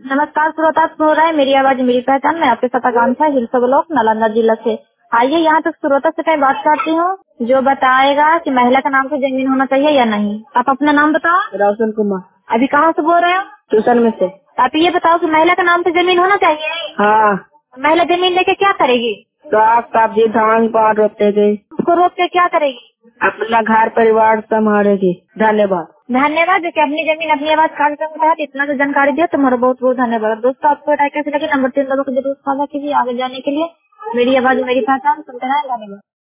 नमस्कार श्रोता, सुन रहे हैं मेरी आवाज मेरी पहचान। मैं आपके साथ आकांक्षा, हिलसा ब्लॉक, नालंदा जिला से। आइए यहाँ तक श्रोता से कहीं बात करती हूँ जो बताएगा कि महिला का नाम से जमीन होना चाहिए या नहीं। आप अपना नाम बताओ। रोशन कुमार। अभी कहाँ से बोल रहे हो? ट्यूशन में से। आप ये बताओ कि महिला का नाम से जमीन होना चाहिए? हाँ। महिला जमीन लेके क्या करेगी? साग सब्जी धान पान रोपेगी। उसको रोक के क्या करेगी? अपना घर परिवार संभालेगी। धन्यवाद। धन्यवाद जो कि अपनी जमीन अपनी आवाज कार्यक्रम के तहत इतना से जानकारी दिया, तुम्हारा बहुत बहुत धन्यवाद। दोस्तों, आपको कैसे लगे नंबर 3 दबा के जरूर साझा कीजिए आगे जाने के लिए। मेरी आवाज मेरी पहचान सुनते हैं। धन्यवाद।